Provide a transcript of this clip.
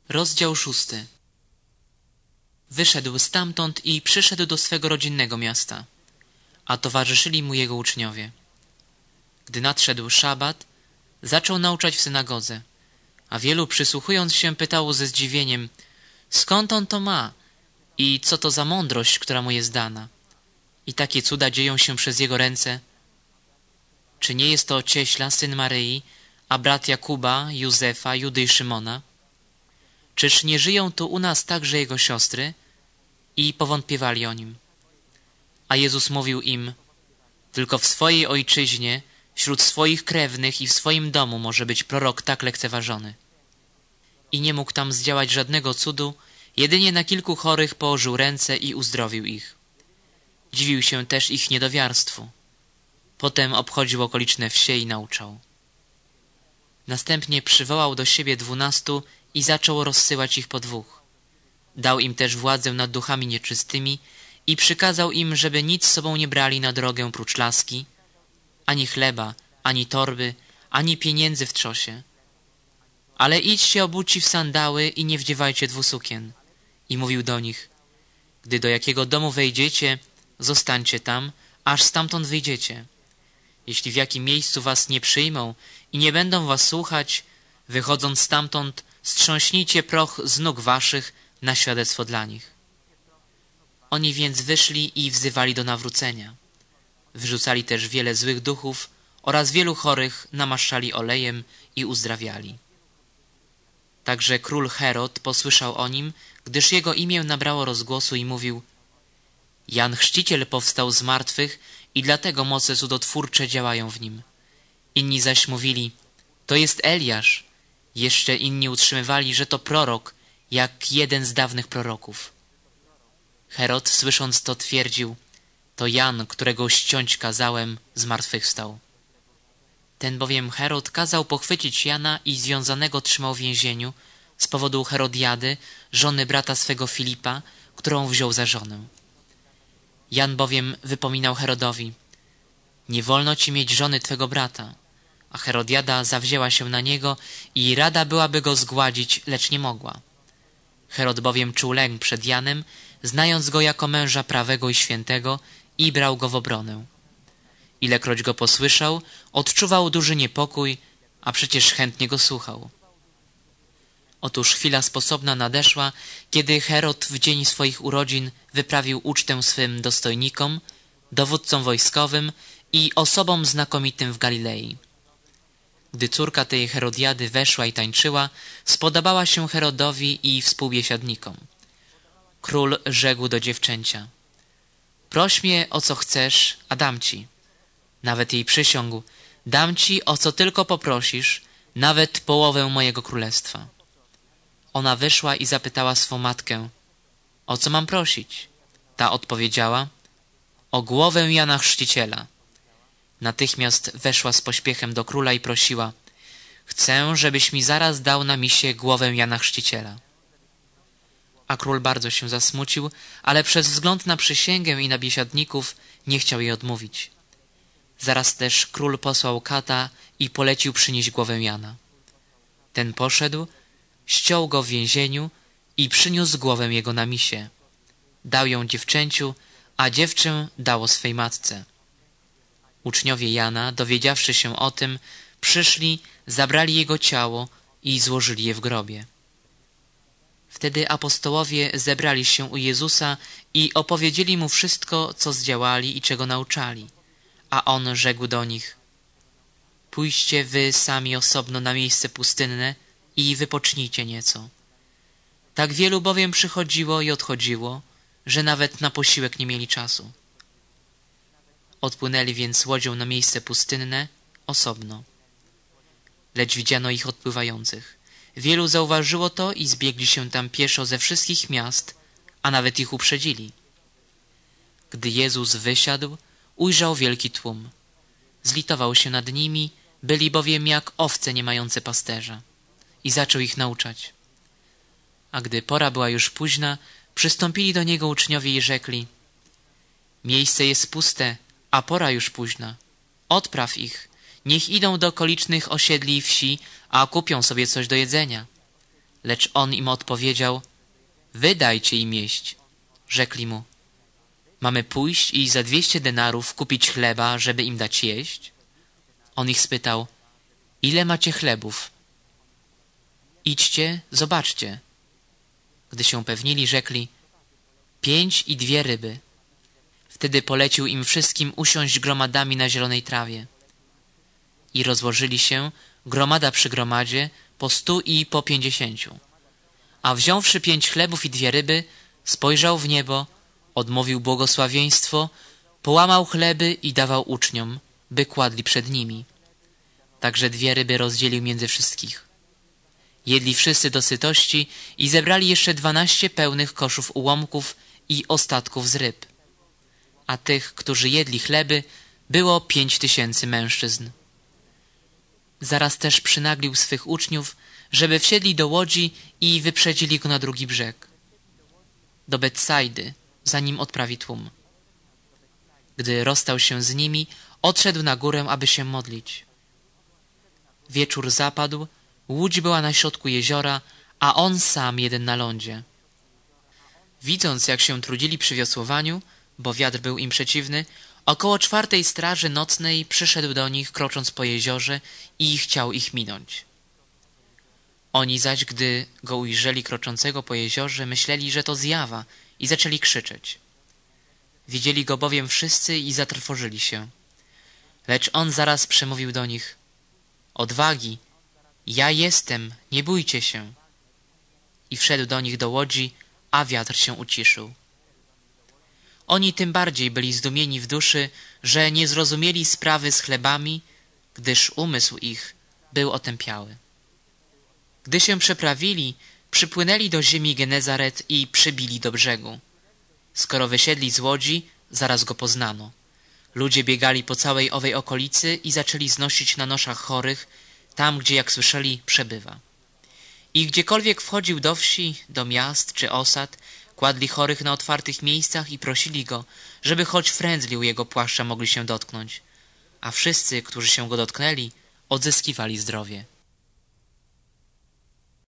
Rozdział 6. Wyszedł stamtąd i przyszedł do swego rodzinnego miasta, a towarzyszyli mu jego uczniowie. Gdy nadszedł szabat, zaczął nauczać w synagodze, a wielu przysłuchując się pytało ze zdziwieniem, skąd on to ma i co to za mądrość, która mu jest dana. I takie cuda dzieją się przez jego ręce. Czy nie jest to Cieśla, syn Maryi, a brat Jakuba, Józefa, Judy i Szymona? Czyż nie żyją tu u nas także jego siostry? I powątpiewali o nim. A Jezus mówił im, tylko w swojej ojczyźnie, wśród swoich krewnych i w swoim domu może być prorok tak lekceważony. I nie mógł tam zdziałać żadnego cudu, jedynie na kilku chorych położył ręce i uzdrowił ich. Dziwił się też ich niedowiarstwu. Potem obchodził okoliczne wsie i nauczał. Następnie przywołał do siebie 12 i zaczął rozsyłać ich po 2. Dał im też władzę nad duchami nieczystymi i przykazał im, żeby nic z sobą nie brali na drogę prócz laski, ani chleba, ani torby, ani pieniędzy w trzosie. Ale idźcie obuci w sandały i nie wdziewajcie 2 sukien. I mówił do nich, gdy do jakiego domu wejdziecie, zostańcie tam, aż stamtąd wyjdziecie. Jeśli w jakim miejscu was nie przyjmą i nie będą was słuchać, wychodząc stamtąd, strząśnijcie proch z nóg waszych na świadectwo dla nich. Oni więc wyszli i wzywali do nawrócenia. Wyrzucali też wiele złych duchów oraz wielu chorych namaszczali olejem i uzdrawiali. Także król Herod posłyszał o nim, gdyż jego imię nabrało rozgłosu i mówił, Jan Chrzciciel powstał z martwych i dlatego moce cudotwórcze działają w nim. Inni zaś mówili, to jest Eliasz. Jeszcze inni utrzymywali, że to prorok, jak jeden z dawnych proroków. Herod, słysząc to, twierdził, to Jan, którego ściąć kazałem, zmartwychwstał. Ten bowiem Herod kazał pochwycić Jana i związanego trzymał w więzieniu z powodu Herodiady, żony brata swego Filipa, którą wziął za żonę. Jan bowiem wypominał Herodowi, nie wolno ci mieć żony twego brata. A Herodiada zawzięła się na niego i rada byłaby go zgładzić, lecz nie mogła. Herod bowiem czuł lęk przed Janem, znając go jako męża prawego i świętego, i brał go w obronę. Ilekroć go posłyszał, odczuwał duży niepokój, a przecież chętnie go słuchał. Otóż chwila sposobna nadeszła, kiedy Herod w dzień swoich urodzin wyprawił ucztę swym dostojnikom, dowódcom wojskowym i osobom znakomitym w Galilei. Gdy córka tej Herodiady weszła i tańczyła, spodobała się Herodowi i współbiesiadnikom. Król rzekł do dziewczęcia, proś mnie o co chcesz, a dam ci. Nawet jej przysiągł, dam ci o co tylko poprosisz, nawet połowę mojego królestwa. Ona wyszła i zapytała swą matkę, o co mam prosić? Ta odpowiedziała, o głowę Jana Chrzciciela. Natychmiast weszła z pośpiechem do króla i prosiła, chcę, żebyś mi zaraz dał na misie głowę Jana Chrzciciela. A król bardzo się zasmucił, ale przez wzgląd na przysięgę i na biesiadników nie chciał jej odmówić. Zaraz też król posłał kata i polecił przynieść głowę Jana. Ten poszedł, ściął go w więzieniu i przyniósł głowę jego na misie. Dał ją dziewczęciu, a dziewczę dało swej matce. Uczniowie Jana, dowiedziawszy się o tym, przyszli, zabrali jego ciało i złożyli je w grobie. Wtedy apostołowie zebrali się u Jezusa i opowiedzieli mu wszystko, co zdziałali i czego nauczali. A on rzekł do nich, pójdźcie wy sami osobno na miejsce pustynne i wypocznijcie nieco. Tak wielu bowiem przychodziło i odchodziło, że nawet na posiłek nie mieli czasu. Odpłynęli więc łodzią na miejsce pustynne, osobno. Lecz widziano ich odpływających. Wielu zauważyło to i zbiegli się tam pieszo ze wszystkich miast, a nawet ich uprzedzili. Gdy Jezus wysiadł, ujrzał wielki tłum. Zlitował się nad nimi, byli bowiem jak owce nie mające pasterza. I zaczął ich nauczać. A gdy pora była już późna, przystąpili do niego uczniowie i rzekli, miejsce jest puste, a pora już późna. Odpraw ich, niech idą do okolicznych osiedli i wsi, a kupią sobie coś do jedzenia. Lecz on im odpowiedział: wy dajcie im jeść. Rzekli mu: mamy pójść i za 200 denarów kupić chleba, żeby im dać jeść? On ich spytał: ile macie chlebów? Idźcie, zobaczcie. Gdy się upewnili, rzekli: 5 i 2 ryby. Wtedy polecił im wszystkim usiąść gromadami na zielonej trawie. I rozłożyli się, gromada przy gromadzie, po 100 i po 50. A wziąwszy 5 chlebów i 2 ryby, spojrzał w niebo, odmówił błogosławieństwo, połamał chleby i dawał uczniom, by kładli przed nimi. Także 2 ryby rozdzielił między wszystkich. Jedli wszyscy do sytości i zebrali jeszcze 12 pełnych koszów ułomków i ostatków z ryb. A tych, którzy jedli chleby, było 5000 mężczyzn. Zaraz też przynaglił swych uczniów, żeby wsiedli do łodzi i wyprzedzili go na drugi brzeg, do Betsajdy, zanim odprawi tłum. Gdy rozstał się z nimi, odszedł na górę, aby się modlić. Wieczór zapadł, łódź była na środku jeziora, a on sam jeden na lądzie. Widząc, jak się trudzili przy wiosłowaniu, bo wiatr był im przeciwny, około 4 straży nocnej przyszedł do nich, krocząc po jeziorze, i chciał ich minąć. Oni zaś, gdy go ujrzeli kroczącego po jeziorze, myśleli, że to zjawa, i zaczęli krzyczeć. Widzieli go bowiem wszyscy i zatrwożyli się. Lecz on zaraz przemówił do nich: odwagi, ja jestem, nie bójcie się. I wszedł do nich do łodzi, a wiatr się uciszył. Oni tym bardziej byli zdumieni w duszy, że nie zrozumieli sprawy z chlebami, gdyż umysł ich był otępiały. Gdy się przeprawili, przypłynęli do ziemi Genezaret i przybili do brzegu. Skoro wysiedli z łodzi, zaraz go poznano. Ludzie biegali po całej owej okolicy i zaczęli znosić na noszach chorych, tam, gdzie, jak słyszeli, przebywa. I gdziekolwiek wchodził do wsi, do miast czy osad, kładli chorych na otwartych miejscach i prosili go, żeby choć frędzli jego płaszcza mogli się dotknąć. A wszyscy, którzy się go dotknęli, odzyskiwali zdrowie.